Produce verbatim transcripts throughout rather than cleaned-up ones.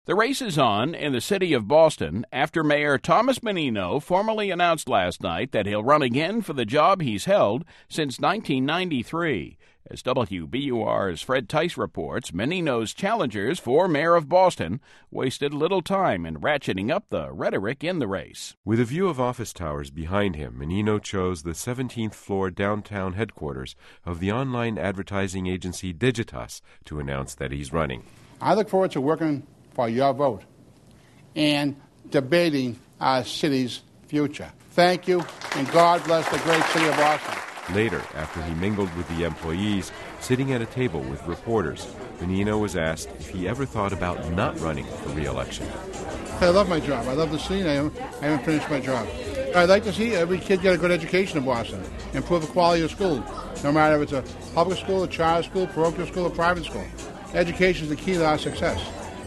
The race is on in the city of Boston after Mayor Thomas Menino formally announced last night that he'll run again for the job he's held since nineteen ninety-three. As W B U R's Fred Tice reports, Menino's challengers for mayor of Boston wasted little time in ratcheting up the rhetoric in the race. With a view of office towers behind him, Menino chose the seventeenth floor downtown headquarters of the online advertising agency Digitas to announce that he's running. I look forward to working for your vote and debating our city's future. Thank you, and God bless the great city of Boston. Later, after he mingled with the employees, sitting at a table with reporters, Menino was asked if he ever thought about not running for re-election. I love my job. I love the city. I haven't, I haven't finished my job. I'd like to see every kid get a good education in Boston, improve the quality of school, no matter if it's a public school, a charter school, parochial school, or private school. Education is the key to our success.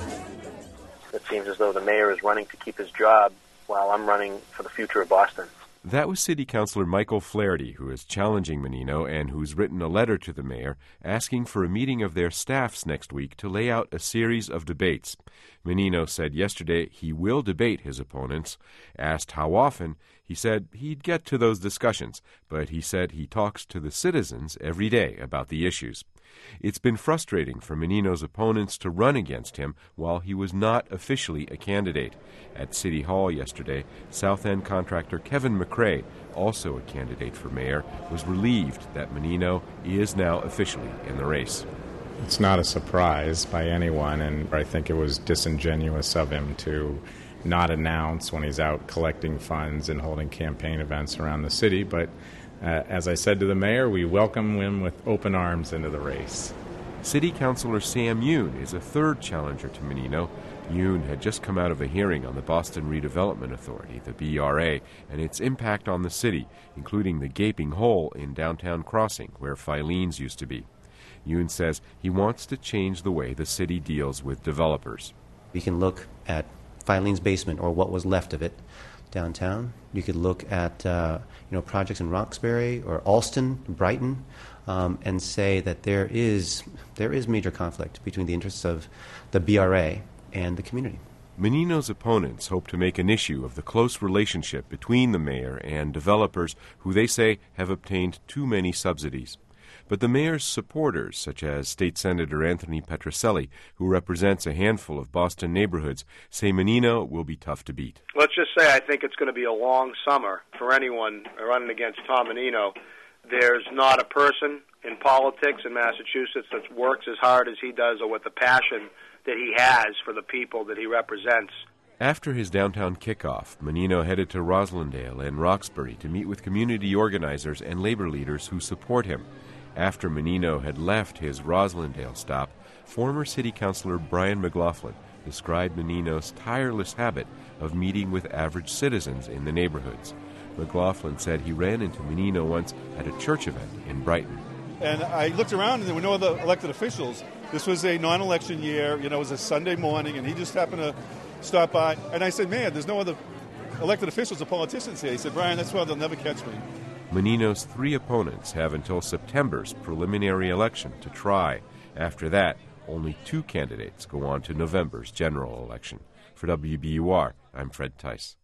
It seems as though the mayor is running to keep his job while I'm running for the future of Boston. That was City Councilor Michael Flaherty, who is challenging Menino and who's written a letter to the mayor asking for a meeting of their staffs next week to lay out a series of debates. Menino said yesterday he will debate his opponents. Asked how often, he said he'd get to those discussions, but he said he talks to the citizens every day about the issues. It's been frustrating for Menino's opponents to run against him while he was not officially a candidate. At City Hall yesterday, South End contractor Kevin McRae, also a candidate for mayor, was relieved that Menino is now officially in the race. It's not a surprise by anyone, and I think it was disingenuous of him to not announce when he's out collecting funds and holding campaign events around the city, but Uh, as I said to the mayor, we welcome him with open arms into the race. City Councilor Sam Yoon is a third challenger to Menino. Yoon had just come out of a hearing on the Boston Redevelopment Authority, the B R A, and its impact on the city, including the gaping hole in Downtown Crossing, where Filene's used to be. Yoon says he wants to change the way the city deals with developers. We can look at Filene's basement, or what was left of it, downtown. You could look at uh, you know projects in Roxbury or Alston, Brighton, um, and say that there is there is major conflict between the interests of the B R A and the community. Menino's opponents hope to make an issue of the close relationship between the mayor and developers who they say have obtained too many subsidies. But the mayor's supporters, such as State Senator Anthony Petrocelli, who represents a handful of Boston neighborhoods, say Menino will be tough to beat. Let's just say I think it's going to be a long summer for anyone running against Tom Menino. There's not a person in politics in Massachusetts that works as hard as he does or with the passion that he has for the people that he represents. After his downtown kickoff, Menino headed to Roslindale and Roxbury to meet with community organizers and labor leaders who support him. After Menino had left his Roslindale stop, former City Councilor Brian McLaughlin described Menino's tireless habit of meeting with average citizens in the neighborhoods. McLaughlin said he ran into Menino once at a church event in Brighton. And I looked around and there were no other elected officials. This was a non-election year, you know, it was a Sunday morning, and he just happened to stop by. And I said, man, there's no other elected officials or politicians here. He said, Brian, that's why they'll never catch me. Menino's three opponents have until September's preliminary election to try. After that, only two candidates go on to November's general election. For W B U R, I'm Fred Tice.